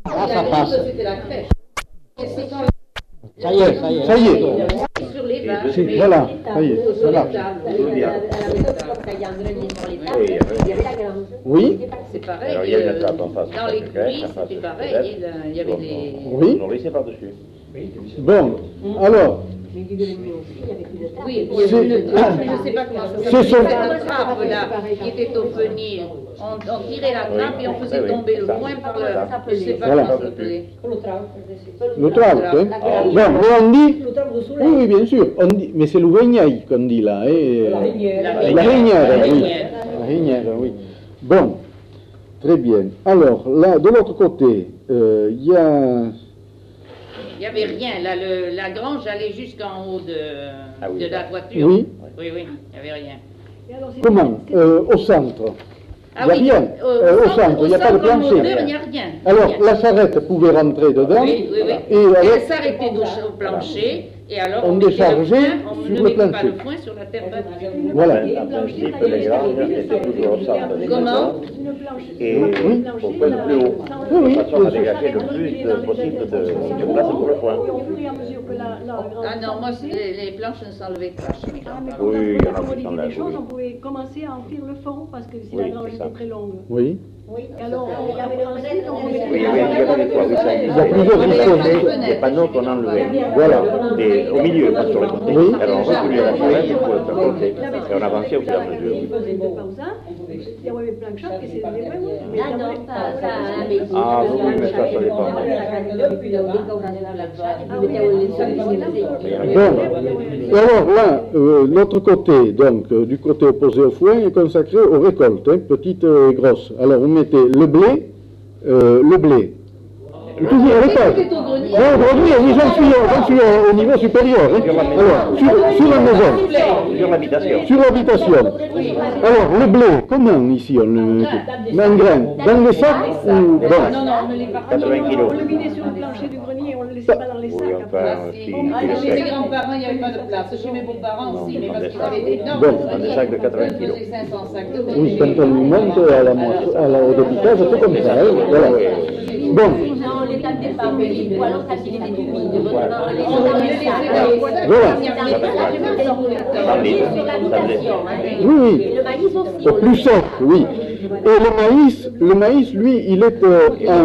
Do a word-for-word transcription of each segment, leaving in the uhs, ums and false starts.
à sa face. C'était la crèche. Ça y est, ça y est. Ça y est. Sur les vaches. Si, voilà, ça y est, ça marche. Oui. C'est pareil. Alors il y a une attrape en face. Dans l'écurie, c'était pareil. Il y avait les... Oui. On laissait par-dessus. Bon, alors. Oui, il y avait une trappe, mais je ne sais pas comment ça s'appelle. Cette trappe-là, qui était au fenil, on, on tirait la trappe et on faisait tomber le point par le... Je ne sais pas Voilà. comment ça s'appelait. Le trauque, hein. Bon, mais on dit... Oui, oui, bien sûr. On dit, mais c'est le vignaille qu'on dit là. Hein. La régnière, oui. La régnière, oui. Bon, très bien. Alors, là, de l'autre côté, il euh, y a... Il n'y avait rien. Là, le, la grange allait jusqu'en haut de, Ah oui. de la toiture. Oui. Oui, oui, il n'y avait rien. Comment euh, Au centre. Ah Il n'y a oui, rien. au, Euh, au centre, il n'y a pas de centre, en plancher. hauteur, il n'y a rien. Alors, Rien. la charrette pouvait rentrer dedans. Oui, oui, oui. Et Et alors, elle s'arrêtait au, au plancher, et alors On on, mettait déchargeait le foin, on sur ne le mettait pas plancher. le foin sur la terre battue. voilà. En principe, les granges étaient toujours au centre des Comment maisons. Et pour point plus haut, Oui, de façon à oui. dégager le plus de possible de, de place pour le foin. Ah non, moi, les, les planches ne s'enlevaient pas chez les grands-parents. Oui, il y en a Pour qui modifier s'enlèvent, les choses, oui. on pouvait commencer à enfuir le fond parce que si Oui, la grange c'est ça. était très longue. Oui. Et alors, on avait ensuite, on Oui, pouvait... oui, il y avait des toits, oui, ça. Il y a plusieurs Des, des panneaux qu'on enlevait. Voilà. Des, au milieu, pas sur les côtés. Oui. Alors on reculait la charrette pour le faire monter. Et on avançait au fur et à mesure. Il y avait plein de choses qui s'étaient Ah non, pas ça, hein, mais Ah oui, mais ça, ça dépend. Bon. Et alors là, euh, l'autre côté, donc, euh, du côté opposé au foin, est consacré aux récoltes, hein, petites et grosses. Alors, vous mettez le blé, euh, le blé. Toujours à l'étage. C'était au grenier. Non, au grenier, oui, j'en suis, j'en suis au, au niveau supérieur. Hein. Alors, sur, sur la maison, Sur l'habitation. sur l'habitation. Alors, le blé, comment ici on le met? Mais en grain. Dans les sacs ou... Bon. Non, non, on ne les pas. quatre-vingts kilos. On le vidait sur le plancher du grenier et on ne le laissait pas dans les Oui, sacs. enfin, après. si, Ah, si le chez mes sec. grands-parents, il n'y avait pas de place. Chez mes beaux-parents aussi, mais parce qu'ils avaient des Bon. énormes Des sacs de quatre-vingts kilos. faisait cinq cents sacs de Oui, blé. quand on lui monte à la, moitié- à la, au débitage, c'est comme ça. Hein. Voilà. Bon. non, les tables des femmes, ou alors quand il était humide, vraiment, les On gens les laissait dans dans les les sacs. sacs. Voilà. Dans les sacs, Sans litre. sur l'habitation, hein. Oui, oui. Et le maïs aussi. Au plus sec, oui. Et le maïs, le maïs, lui, il est euh,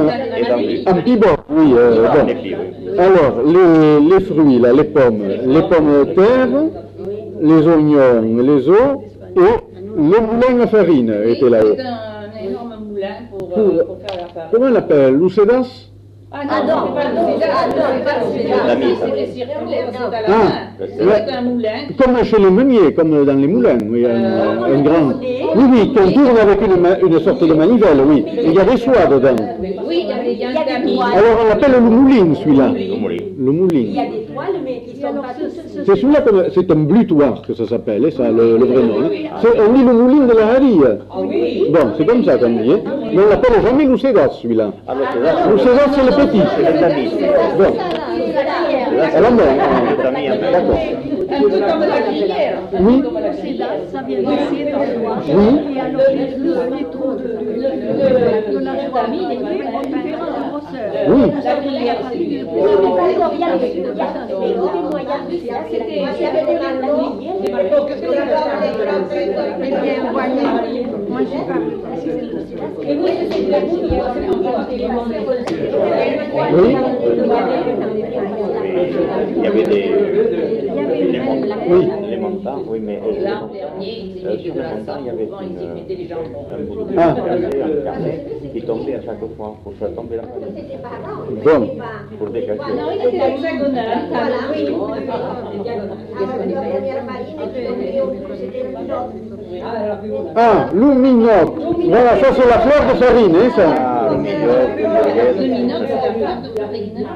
en, en pibot, oui. Euh, bon. Les filles, oui. Alors, les, les fruits, là, les pommes, les pommes de terre, les oignons, les os, et le moulin à farine était là-haut. C'était un énorme moulin pour, euh, pour faire la farine. Comment on l'appelle? L'ousedas? Ah non, c'est pas le Cédar, c'est pas le Cédar, c'était circulaire, c'est à la Ah, main. C'était un moulin. Comme chez les meuniers, comme dans les moulins, oui, un, un grand. Oui, oui, qu'on tourne avec une, ma- une sorte de manivelle, oui. Et il y a des soies dedans. Oui, il y avait il y a un tamis. Alors on l'appelle le moulin, celui-là. Au moulin. Le moulin. Il y a des toiles, mais qui sont pas toutes. C'est celui-là, que- c'est un blutoir que ça s'appelle, hein, ça, le, le vrai nom. Hein. C'est- On dit le moulin de la Harille. Bon, c'est comme ça qu'on dit. Hein. Mais on l'appelle jamais l'ousédas, celui-là. Ah, mais c'est là. L'ousédas, c'est le petit. C'est le tamis. Bon. Alors non, Le tamis, en fait. d'accord. Un peu comme la gruyère. Oui. Ça vient d'ici, dans le bois. Oui. Et alors, le métro de, de, de, de, de la famille est différent de grosseur. Oui. La gruyère, c'est plus Oui, mais pas encore, il y a le il y a les côtés moyens, c'est là, c'est la il y avait des radeaux. Eh bien, voyez, moi j'ai pas précisé tout cela. Et oui, c'est la gruyère. Oui. Il y avait des. Les montants, Oui. les montants, oui, mais. L'an dernier, ils y Euh, mettaient sur de le la montant, il y cendre. avait Souvent, ils y une, mettaient des jambons. un bout de Ah. carnet, un carnet qui tombait à chaque fois pour faire tomber la farine. Bon. Pour décaler. Non, il était hexagonal. Ah, l'ouminote. Voilà, ça c'est la fleur de farine, hein, ça. Ah, le milieu, Le minot, c'est la fleur de farine.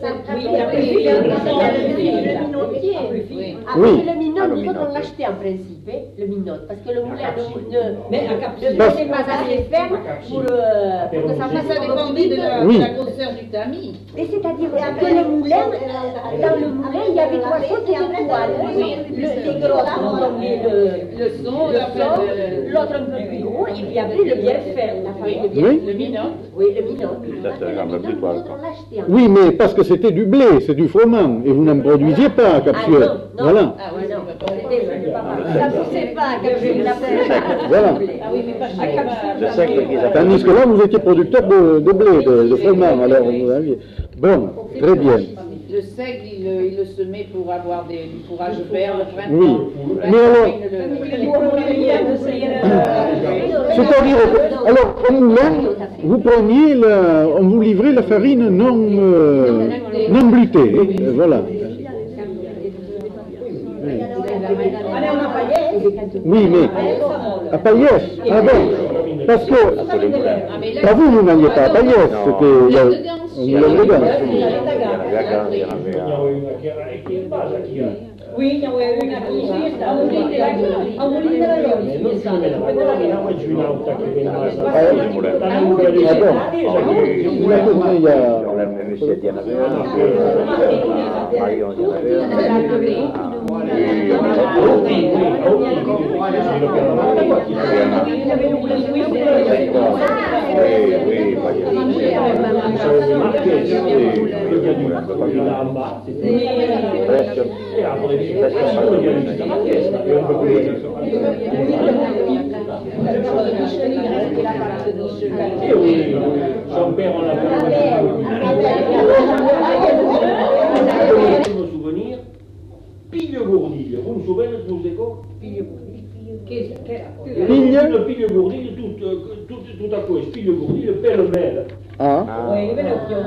Oui. Après le minot, nous autres on l'achetait en principe, hein, le minot, parce que le moulin ne, ne, ne Parce- faisait pas assez ferme pour, euh, pour que ça Mais fasse ça dépendait de la, Oui. de la grosseur du tamis. Et c'est-à-dire que le moulin, euh, dans le moulin, il y avait trois sortes de toiles. Le, les gros qui ont tombé le, Le son, le la son, fleur de- l'autre un peu plus gros, travaux, et puis après le bien faire, la farine de bien Oui. Le minot. Oui, le minot. Ça se ressemble plus, toi. Oui, mais parce que c'était du blé, c'est du froment, et vous n'en produisiez pas à Capsuel. Ah non, non. Voilà. Ah ouais, non, c'était pas ça poussait pas à Capsuel, la Voilà. Ah oui, mais pas chez Le sec qu'ils appellent. Tandis que là, vous étiez producteur de, de blé, de, de froment, alors vous aviez. Bon, très bien. Le seigle, il, le- il le semait pour avoir des, du fourrage vert le printemps. Oui. La Mais alors- farine, le- C'est-à-dire, que- alors, au moulin, vous preniez, la, on vous livrait la farine non, euh, non blutée, hein, voilà. Allez, on a Payet. Oui, mais à Payès, ah bon, parce que, pas vous, vous n'alliez pas à Payès, c'était la- au moulin de Gans. Il y en avait à Gand, il y en avait à... Oui, il y avait une qui ici, a Molino della a Molino della Llori. Ah, ah bon, il y a... Dans la même assiette, il y en avait un. À Paris, il y en avait un. Oui, oui, Jean-Père, on l'a Je me souvenir, Pille-Gourdille. Vous vous souvenez de ce mouséco Pille, Le Pille-Gourdille, tout, euh, tout, tout à coup, Pille-Gourdille, pêle-mêle. ah, Oui, le Velocchio.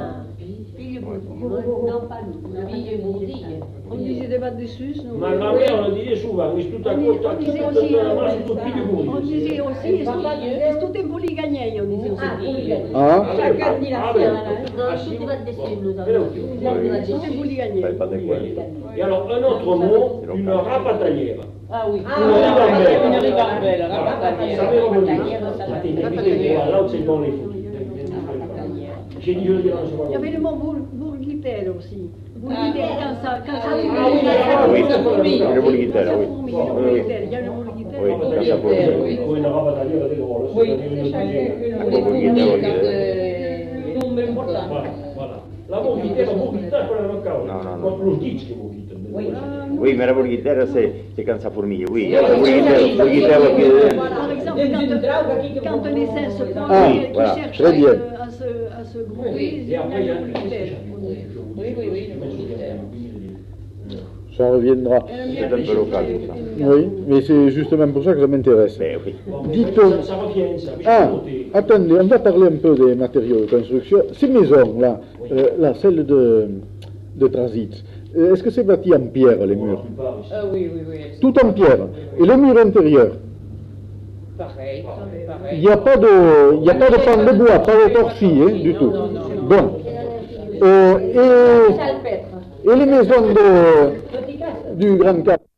Non, pas nous. On disait des battes de Suisse, nous. Ma, ma mère, on le disait souvent, mais tout à coup, tout à On coup, disait tout aussi, à coup, tout on Pille-Gourdille. disait aussi, est-ce tout est pour les gagner, on disait aussi. ah, Chacun dit la sienne. Non, tout va dessus, nous avons. Velocchio. Tout est pour les gagner. Pas de quoi. Et alors, un autre mot, une rapatalière. Ah oui, Ah, une ribambelle. une ribambelle, Ça rapatanière. m'est revenu. Là, c'est dans les fous. J'ai dit, je le dirai en ce Il y moment. avait le mot bour- bourguitel aussi. Bourguitel, quand ça, quand ça Ah oui, Ah oui, ça fourmille. le bourguitel, Ça oui. fourmille, Oui, le oui. bourguitel, il y a le bourguitel. Oui, quand ça fourmille. Oui, une rapatalière, elle est drôle. Oui, c'est Ah, les bourguitel, fourmis, oui. quand euh, Non, même pas. Voilà, voilà. La bourguitelle, la bourguitelle, quella non cavolo. No, no, no. Con lo schizzo, bourguitelle. Oui, mais la bourguitelle, c'est c'est quand ça fourmille, oui. La bourguitelle, bourguitelle, qui- Par exemple, quand, quand un essaim se prend Ah, et qui voilà, cherche très à, bien. se- à se, à se grouper, il y Et a après, il y a le bourguitel. oui, oui, oui, le bourguitel. ça reviendra. c'est un peu local, tout ça. Oui, mais c'est justement pour ça que ça m'intéresse. Mais oui. Dites, Ça, ça revient, ça. ah, attendez, on va parler un peu des matériaux de construction. Ces maisons-là, euh, là, celle de, de Transit, euh, est-ce que c'est bâti en pierre, les murs? Ah oui, oui, oui, elles sont Tout en pierre. Et le mur intérieur? pareilles, Il pareilles. n'y a pas de, il y a pas de pan de bois, pas de torsi, hein, du tout. Bon. Euh, et, et les maisons de, du Grand Cap?